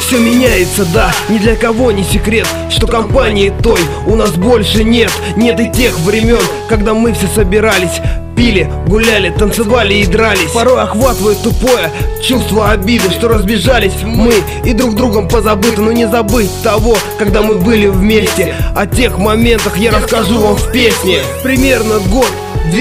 Все меняется, да, ни для кого не секрет, что компании той у нас больше нет. Нет и тех времен, когда мы все собирались, пили, гуляли, танцевали и дрались. Порой охватывает тупое чувство обиды, что разбежались мы и друг другом позабыты. Но не забыть того, когда мы были вместе. О тех моментах я расскажу вам в песне. Примерно год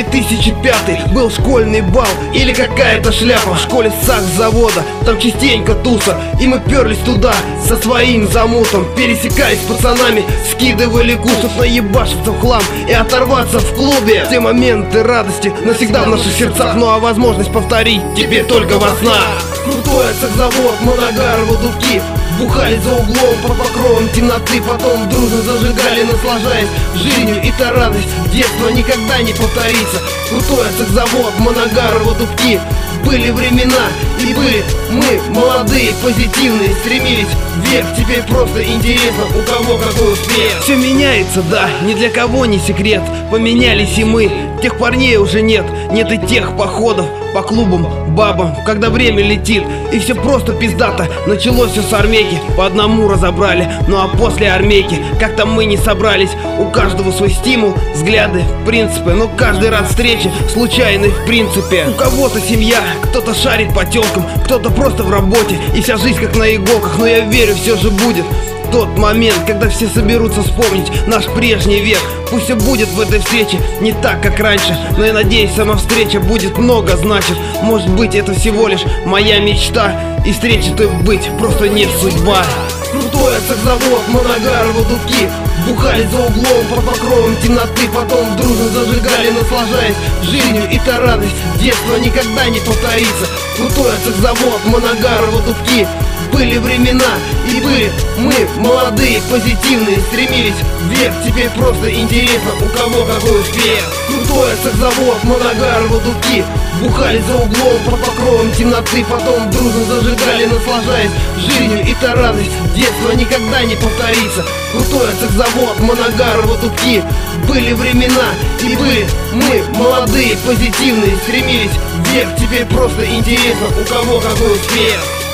2005 был школьный бал или какая-то шляпа. В школе сахзавода, там частенько туса, и мы перлись туда со своим замутом. Пересекаясь с пацанами, скидывали кусов, наебашиться в хлам и оторваться в клубе. Те моменты радости навсегда в наших сердцах, ну а возможность повторить теперь только во снах. Крутой сахзавод, Моногарово, дубки, бухали за углом под покровом темноты, потом дружно зажигали, наслаждаясь жизнью. И та радость детства никогда не повторится. Крутой сахзавод, Моногарово, дубки, были времена, и были мы молодые, позитивные, стремились вверх. Теперь просто интересно, у кого какой успех. Все меняется, да, ни для кого не секрет. Поменялись и мы, тех парней уже нет. Нет и тех походов по клубам, бабам, когда время летит и все просто пиздато. Началось все с армейки, по одному разобрали. Ну а после армейки как-то мы не собрались. У каждого свой стимул, взгляды, принципы, но каждый раз встречи случайны в принципе. У кого-то семья, кто-то шарит по тёлкам, кто-то просто в работе, и вся жизнь как на иголках. Но я верю, все же будет тот момент, когда все соберутся вспомнить наш прежний век. Пусть все будет в этой встрече не так, как раньше, но я надеюсь, сама встреча будет много значит. Может быть, это всего лишь моя мечта, и встречи-то быть просто не судьба. Крутой сахзавод, Моногарово, дубки, бухали за углом под покровом темноты, потом дружно зажигали, наслаждаясь жизнью. И та радость детства никогда не повторится. Крутой сахзавод, Моногарово, дубки, были времена, и были мы молодые, позитивные, стремились вверх. Теперь просто интересно, у кого какой успех. Крутой сахзавод, Моногарово, дубки, бухали за углом под покровом темноты, потом дружно зажигали, наслаждаясь жизнью. И та радость детства никогда не повторится. Крутой сахзавод, Моногарово, дубки, были времена, и были мы молодые, позитивные, стремились вверх. Теперь просто интересно, у кого какой успех.